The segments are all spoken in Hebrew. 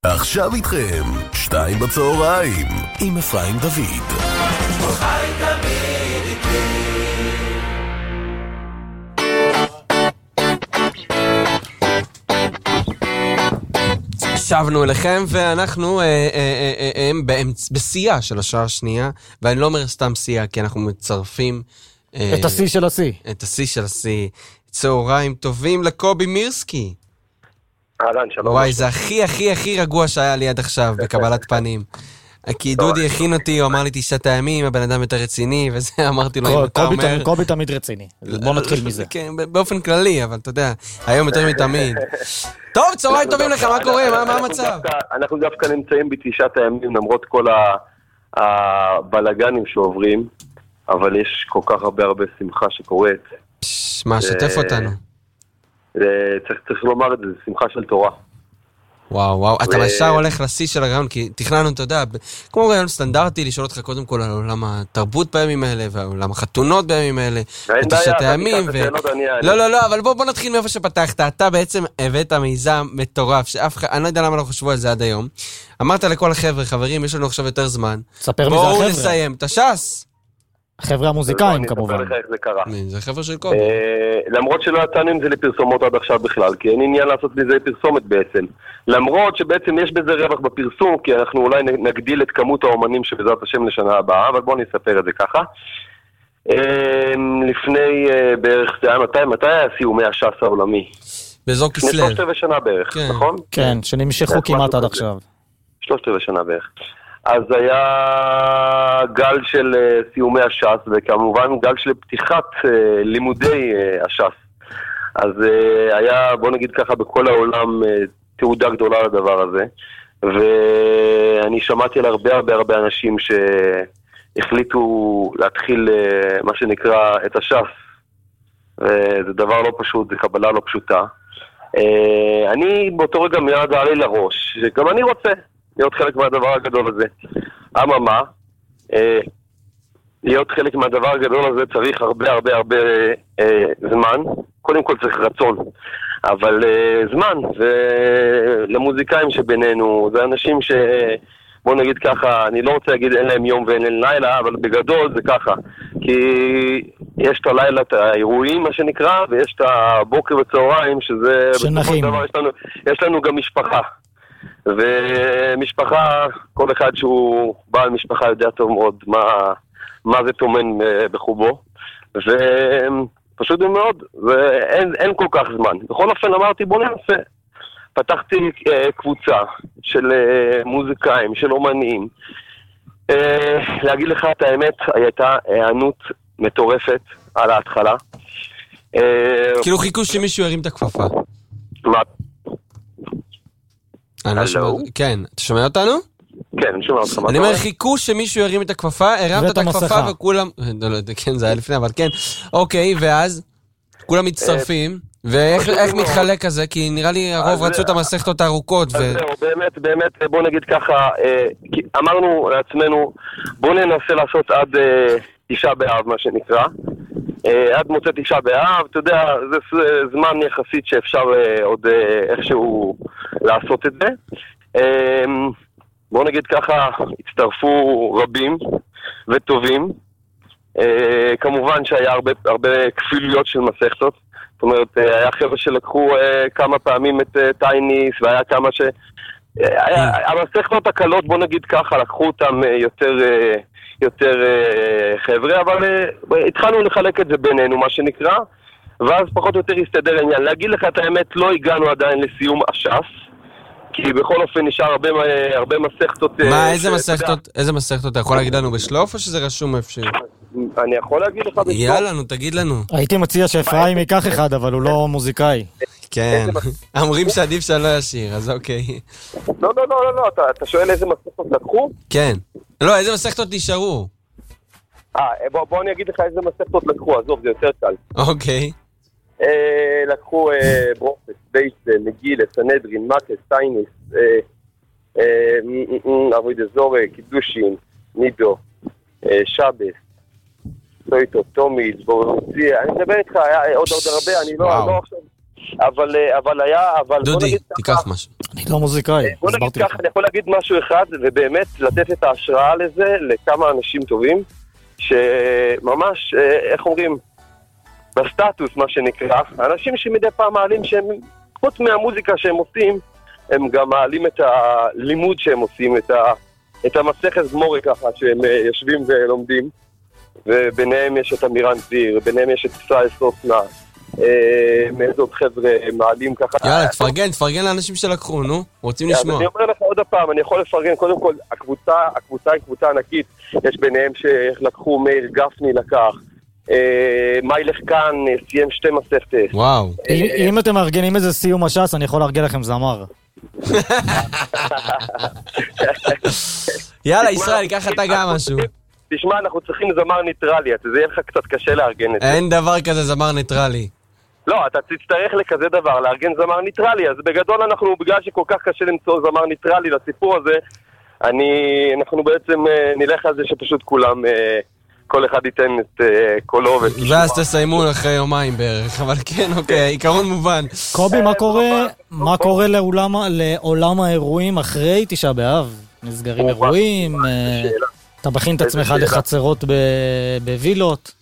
עכשיו איתכם, 2 בצהריים, עם אפרים דוד. חי תמיד איתי. שבנו אליכם, ואנחנו בשיאה של השעה השנייה, ואני לא אומר סתם שיאה, כי אנחנו מצרפים את השיא של השיא. את השיא של השיא. צהריים טובים לקובי מירסקי. אהלן, שלום. וואי, זה הכי רגוע שהיה לי עד עכשיו בקבלת פנים. כי דודי הכין אותי, הוא אמר לי 9 ימים, הבן אדם יותר רציני, וזה אמרתי לו, אם אתה אומר... קובי תמיד רציני, בוא נתחיל מזה. כן, באופן כללי, אבל אתה יודע, היום יותר מתמיד. טוב, צהריים טובים לך, מה קורה? מה המצב? אנחנו דווקא נמצאים ב9 ימים, למרות כל הבלגנים שעוברים, אבל יש כל כך הרבה שמחה שקורית. מה, שתף אותנו. צריך לומר את זה, זה שמחה של תורה. וואו, אתה ישר הולך לשיא של הרעיון, כי תכננו, אתה יודע, כמו רעיון סטנדרטי, לשאול אותך קודם כל על עולם התרבות בימים האלה, ועולם החתונות בימים האלה, ב9 ימים, לא, אבל בוא נתחיל מאיפה שפתחת. אתה בעצם הבאת מיזם מטורף, שאף אחד, אני לא יודע למה לא חשבו על זה עד היום. אמרת לכל החבר'ה, חברים, יש לנו עכשיו יותר זמן. בואו נסיים, את הש"ס. החבר'ה המוזיקאים כמובן. אני אספר לך איך זה קרה. זה חבר'ה של קובי. למרות שלא יצאנו עם זה לפרסומות עד עכשיו בכלל, כי אין עניין לעשות בזה פרסומת בעצם. למרות שבעצם יש בזה רווח בפרסום, כי אנחנו אולי נגדיל את כמות האומנים שבעזרת השם לשנה הבאה, אבל בואו נספר את זה ככה. לפני בערך, מתי היה סיומי הש"ס העולמי? באזור כסלו. לפני 3 שנה בערך, נכון? כן, שנמשכו כמעט עד עכשיו. 3 שנה בערך. אז היה גל של סיומי הש"ס, וכמובן גל של פתיחת לימודי הש"ס. אז היה, בוא נגיד ככה, בכל העולם תעודה גדולה לדבר הזה, ואני שמעתי על הרבה אנשים שהחליטו להתחיל מה שנקרא את הש"ס, וזה דבר לא פשוט, זה קבלה לא פשוטה. אני באותו רגע מיד עלה לי לראש, שגם אני רוצה להיות חלק מהדבר הגדול הזה. אממה, להיות חלק מהדבר הגדול הזה צריך הרבה זמן. קודם כל צריך רצון, אבל זמן, ולמוזיקאים שבינינו, זה אנשים ש... בוא נגיד ככה, אני לא רוצה להגיד אין להם יום ואין להם לילה, אבל בגדול זה ככה. כי יש את הלילה, את האירועים, מה שנקרא, ויש את הבוקר וצהריים, שזה... שנחים. יש לנו גם משפחה. ומשפחה, כל אחד שהוא בעל משפחה יודע טוב מאוד מה זה תומן בחובו, ופשוט מאוד, ואין כל כך זמן. בכל אופן אמרתי בוא ננסה. פתחתי קבוצה של מוזיקאים, של אומנים. להגיד לך את האמת, הייתה הענות מטורפת על ההתחלה. כאילו חיכו שמישהו ירים את הכפפה. מה? כן, אתה שומע אותנו? כן, אני שומע אותך. אני אומר, חיכו שמישהו ירים את הכפפה, הרמת את הכפפה וכולם... כן, זה היה לפני, אבל כן. אוקיי, ואז כולם מצטרפים, ואיך מתחלק כזה? כי נראה לי הרוב רצו את המסכתות הארוכות. אז זהו, באמת, בוא נגיד ככה, אמרנו לעצמנו, בוא ננסה לעשות עד 9 באב, מה שנקרא. עד מוצא 9 באב, אתה יודע, זה זמן יחסית שאפשר עוד איכשהו לעשות את זה. בוא נגיד ככה, הצטרפו רבים וטובים. כמובן שהיה הרבה כפילויות של מסכתות. זאת אומרת, היה חבר'ה שלקחו כמה פעמים את טייניס, והיה כמה ש... המסכתות הקלות, בוא נגיד ככה, לקחו אותם יותר חבר'ה, אבל התחלנו לחלק את זה בינינו, מה שנקרא, ואז פחות או יותר הסתדר העניין. להגיד לך את האמת, לא הגענו עדיין לסיום הש"ס, כי בכל אופן נשאר הרבה מסכתות... מה, איזה מסכתות? אתה יכול להגיד לנו בשלוף, או שזה רשום אפשר? אני יכול להגיד לך בשלוף. יאללה, נו, תגיד לנו. הייתי מציע שאפרים ייקח אחד, אבל הוא לא מוזיקאי. כן, אומרים שעדיף שאני לא אשיר, אז אוקיי. לא, אתה שואל איזה מסכתות לקחו? כן. לא, איזה מסכתות נשארו? בוא אני אגיד לך איזה מסכתות לקחו, עזוב, זה יותר קל. אוקיי. לקחו ברופס, בייסל, מגילה, סנהדרין, מקס, טייניס, אבוי דזור, קידושין, נידו, שבס, סויטו, תומיד, בורוציה, אני מדבר איתך, עוד הרבה, אני לא עכשיו... אבל היה... דודי, תיקח משהו. אני לא מוזיקאי. בוא נגיד ככה, אני יכול להגיד משהו אחד, ובאמת לתת את ההשראה לזה לכמה אנשים טובים, שממש, איך אומרים, בסטטוס, מה שנקרא, אנשים שמדי פעם מעלים שהם, חוץ מהמוזיקה שהם עושים, הם גם מעלים את הלימוד שהם עושים, את המסכת גמורה ככה, שהם יושבים ולומדים, וביניהם יש את אמירן ציר, ביניהם יש את ישראל סוסנה, מאיזה עוד חבר'ה מעלים ככה. יאללה, תפרגן לאנשים שלקחו, נו, רוצים לשמוע. אני אומר לך עוד הפעם, אני יכול לפרגן, קודם כל, הקבוצה היא קבוצה ענקית, יש ביניהם שלקחו, מאיר גפני לקח, מיילך כאן סיים 2 מסכתות. וואו. אם אתם מארגנים איזה סיום הש"ס, אני יכול לארגן לכם זמר. יאללה, ישראל, קח אתה גם משהו. תשמע, אנחנו צריכים זמר ניטרלי, זה יהיה לך קצת קשה לארגן את זה. אין דבר כזה זמר ניטרלי. לא, אתה תצטרך לכזה דבר, לארגן זמר ניטרלי, אז בגדול אנחנו, בגלל שכל כך קשה למצוא זמר ניטרלי לסיפור הזה, אנחנו בעצם נלך על זה שפשוט כולם, כל אחד ייתן את קולו. ואז תסיימו אחרי יומיים בערך, אבל כן, אוקיי, עיקרון מובן. קובי, מה קורה לעולם האירועים אחרי תשעה באב? נסגרים אירועים? אתה מכין את עצמך לחצרות בווילות?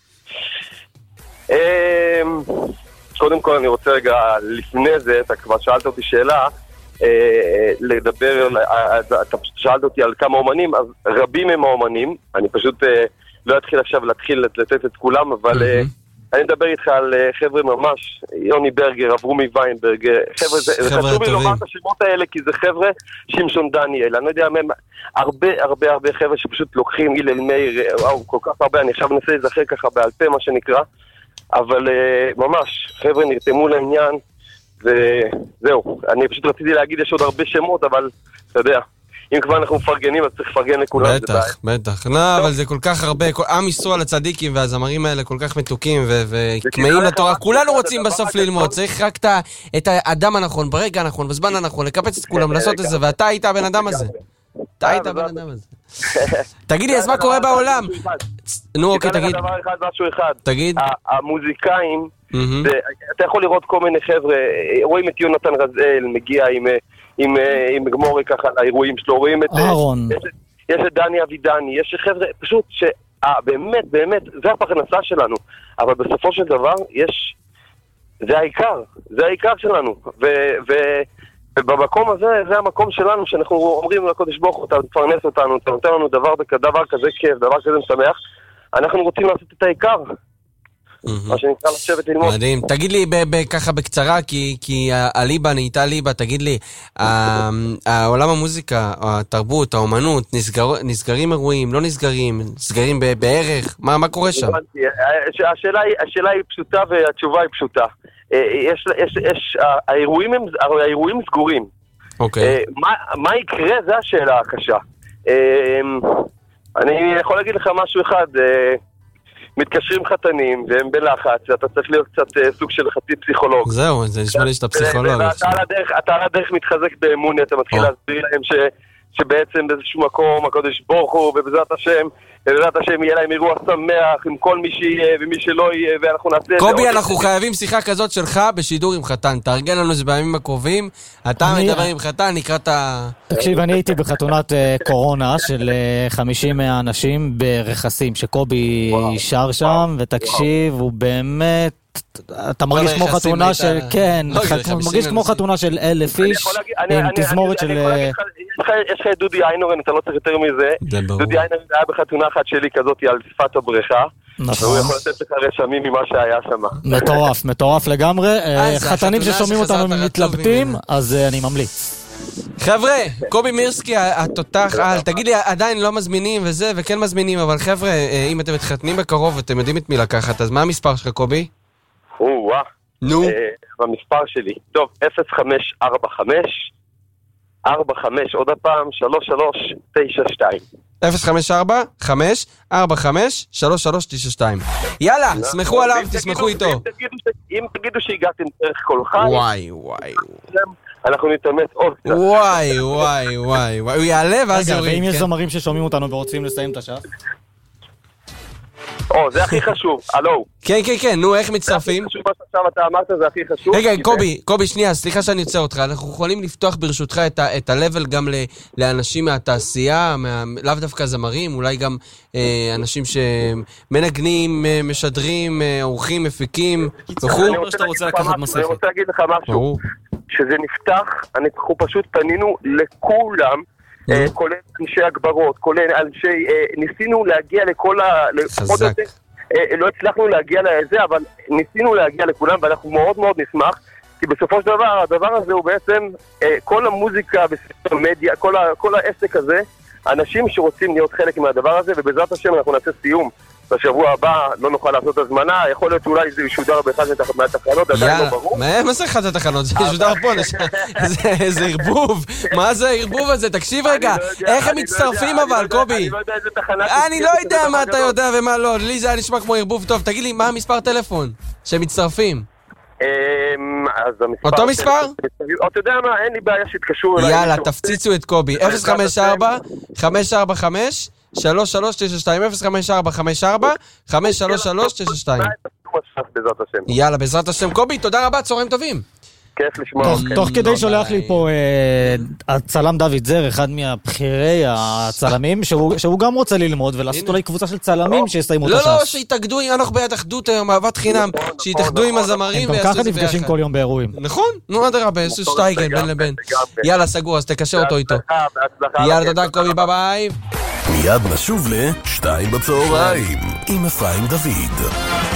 קודם כל אני רוצה רגע לפני זה, אתה כבר שאלת אותי שאלה, לדבר, אתה שאלת אותי על כמה אומנים, אז רבים הם האומנים, אני פשוט לא אתחיל עכשיו לתת את כולם, אבל אני מדבר איתך על חבר'ה ממש, יוני ברגר, אברומי ויינברג, חבר'ה, זה חשוב לי לומר את השמות האלה, כי זה חבר'ה, שמשון דניאל, אני לא יודע, הרבה חבר'ה שפשוט לוקחים, הלל מאיר, וואו, כל כך הרבה, אני עכשיו מנסה להיזכר ככה בעל פה, מה שנקרא, אבל ממש, חבר'ה נרתמו לעניין, וזהו, אני פשוט רציתי להגיד, יש עוד הרבה שמות, אבל אתה יודע, אם כבר אנחנו מפרגנים, אז צריך לפרגן לכולם. בטח. לא, אבל זה כל כך הרבה, עם ישראל הצדיקים והזמרים האלה כל כך מתוקים וכמאים לתורה. כולנו רוצים בסוף ללמוד, צריך רק את האדם הנכון, ברגע הנכון, בזמן הנכון, לקפץ את כולם, לעשות את זה, ואתה היית הבן אדם הזה. תגיד לי, אז מה קורה בעולם? נו, אוקיי, תגיד. משהו אחד. תגיד. המוזיקאים, אתה יכול לראות כל מיני חבר'ה, רואים את יונתן רזאל, מגיע עם גמורי ככה לאירועים שלו, רואים את... אהרון. יש את דני אבידני, יש חבר'ה, פשוט באמת, זה הפרנסה שלנו, אבל בסופו של דבר זה העיקר שלנו, ובמקום הזה, זה המקום שלנו, שאנחנו אומרים לקודש ברוך הוא, אתה תפרנס אותנו, אתה נותן לנו דבר כזה כיף, דבר כזה משמח, אנחנו רוצים לעשות את העיקר. מה שנקרא לשבת ללמוד. מדהים. תגיד לי ככה בקצרה, כי הליבה נהייתה ליבה, תגיד לי, העולם המוזיקה, התרבות, האומנות, נסגרים אירועים, לא נסגרים בערך, מה קורה שם? השאלה היא פשוטה והתשובה היא פשוטה. האירועים סגורים. אוקיי. מה יקרה? זו השאלה הקשה. אני יכול להגיד לך משהו אחד, מתקשרים חתנים והם בלחץ, ואתה צריך להיות קצת סוג של חצי פסיכולוג. זהו, זה נשמע לי שאתה פסיכולוג. אתה על הדרך מתחזק באמוני, אתה מתחיל להסביר להם שבעצם באיזשהו מקום, הקודש ברוך הוא, ובעזרת השם יהיה להם אירוע שמח עם כל מי שיהיה ומי שלא יהיה, ואנחנו נעשה... קובי, אנחנו חייבים שיחה כזאת שלך בשידור עם חתן. תארגן לנו זה בימים הקרובים, אתה מדבר עם חתן, נקרא את ה... תקשיב, אני הייתי בחתונת קורונה של 50 אנשים ברכסים, שקובי שר שם, ותקשיב, הוא באמת... אתה מרגיש כמו חתונה של... כן, מרגיש כמו חתונה של 1,000 איש, עם תזמורת של... יש לך את דודי איינורן, אתה לא צריך יותר מזה. דודי איינורן היה בחתונה אחת שלי כזאת על שפת הבריכה, והוא יכול לתת לך רשמים ממה שהיה שם. מטורף לגמרי. חתנים ששומעים אותנו מתלבטים, אז אני ממליץ. חבר'ה, קובי מירסקי, התותח על, תגיד לי, עדיין לא מזמינים וזה, וכן מזמינים, אבל חבר'ה, אם אתם מתחתנים בקרוב ואתם יודעים את מי לקחת, אז מה המספר שלך, קובי? נו. במספר שלי. טוב, 0545 45, עוד הפעם, 3392. 054-545-3392. יאללה, סמכו עליו, תסמכו איתו. אם תגידו שהגעתם דרך כל חי, וואי. אנחנו נתאמץ עוד קצת. וואי. הוא יעלה ואז יוריד. ואם יש זמרים ששומעים אותנו ורוצים לסיים את השעה? זה הכי חשוב, הלו. כן, נו, איך מצטרפים? זה הכי חשוב, מה שעכשיו אתה אמרת, זה הכי חשוב. רגע, קובי, שנייה, סליחה שאני יוצא אותך, אנחנו יכולים לפתוח ברשותך את ה-level גם לאנשים מהתעשייה, לאו דווקא זמרים, אולי גם אנשים שמנגנים, משדרים, עורכים, מפיקים, וכו'. אני רוצה להגיד לך משהו, שזה נפתח, אנחנו פשוט פנינו לכולם, כולל אנשי הגברות, כולל אנשי, ניסינו להגיע לכל חזק. לא הצלחנו להגיע לזה, אבל ניסינו להגיע לכולם, ואנחנו מאוד מאוד נשמח, כי בסופו של דבר, הדבר הזה הוא בעצם, כל המוזיקה בספר מדיה, כל העסק הזה, אנשים שרוצים להיות חלק מהדבר הזה, ובעזרת השם אנחנו נעשה סיום. בשבוע הבא לא נוכל לעשות הזמנה, יכול להיות אולי זה ישודר באחד מהתחנות, עדיין לא ברור. מה זה אחת התחנות? זה ישודר פה, זה ערבוב. מה זה הערבוב הזה? תקשיב רגע, איך הם מצטרפים אבל, קובי? אני לא יודע איזה תחנה... אני לא יודע מה אתה יודע ומה לא, לי זה היה נשמע כמו ערבוב טוב. תגיד לי, מה המספר טלפון שהם מצטרפים? אותו מספר? אתה יודע מה, אין לי בעיה שהתקשרו אליי. יאללה, תפציצו את קובי. 054-545 3392 054-54-53392. יאללה, בעזרת השם. קובי, תודה רבה, צהריים טובים. כיף לשמוע. תוך כדי שולח לי פה הצלם דוד זר, אחד מהבחירי הצלמים, שהוא גם רוצה ללמוד ולעשות אולי קבוצה של צלמים שיסיימו את הש"ס. לא, שיתאגדו, אנחנו ביד אחדות היום, אהבת חינם, שיתאגדו עם הזמרים ויעשו את זה ביחד. ככה נפגשים כל יום באירועים. נכון, נו אדרבה, שטייגן בין לבין. יאללה, סגור, אז תקשר אותו איתו. יאללה, תודה קובי, ביי ביי. מיד נשוב ל-2 בצהריים עם אפרים דוד.